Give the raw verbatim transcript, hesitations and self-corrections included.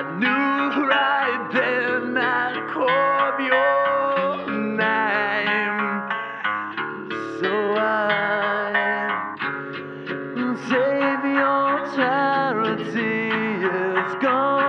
knew right then I'd call your name. So I save your charity, it's gone.